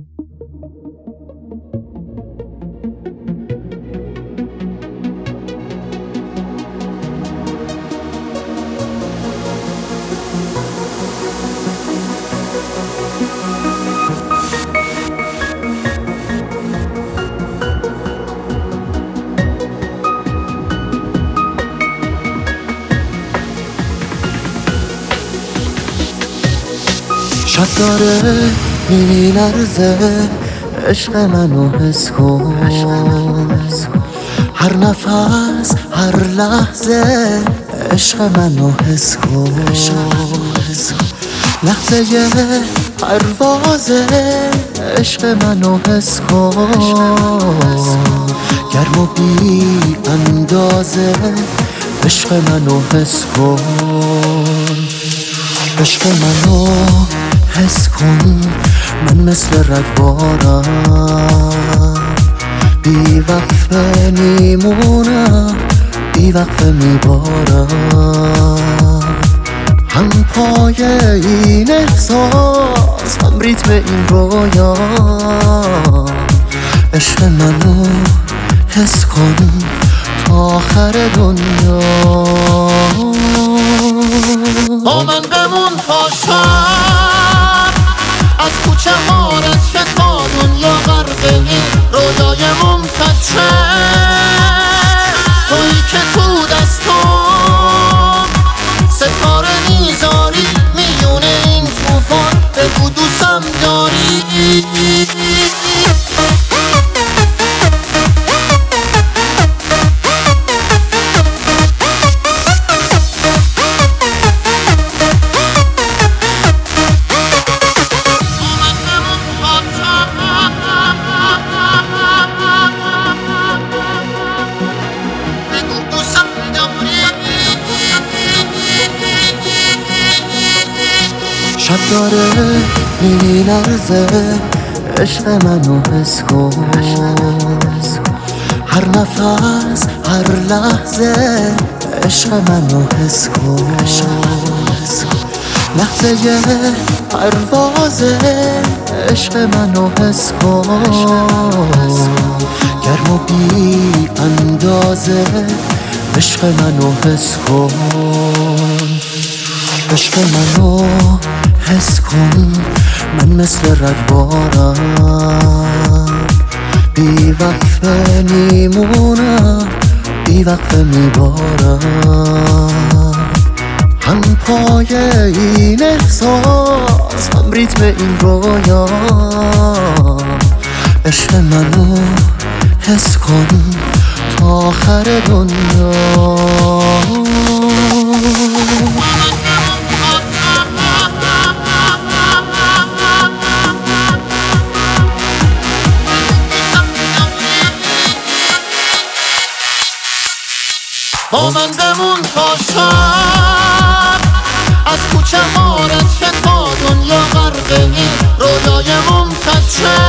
شب داره میلرزه عشق منو حس کن، هر نفس هر لحظه عشق منو حس کن، لحظه پروازه عشق منو حس کن، گرم و بی اندازه عشق منو حس کن، عشق منو حس کن. من مثل رگبارم بی وقفه میمونم، بی وقفه میبارم، هم پای این احساس هم ریتم این رویا. عشق منو حس کن تا آخر دنیا. با من بمون تا شب، از کوچه مارت تا دنیا غرق این رویای ممتد. تویی که تو دستم ستاره میذاری میونه این توفان، بگو دوستم داری. شب داره میلرزه عشق منو حس کن، هر نفس هر لحظه عشق منو حس کن، لحظه پروازه عشق منو حس کن، گرم و بی اندازه عشق منو حس کن، عشق منو حس کن. من مثل رگبارم بی وقفه میمونم، بی وقفه میبارم، هم پای این احساس هم ریتم این رویا. عشق منو حس کن تا آخر دنیا. با من بمون تا شب، از کوچه مارت تا دنیا غرق این رویای ممتد.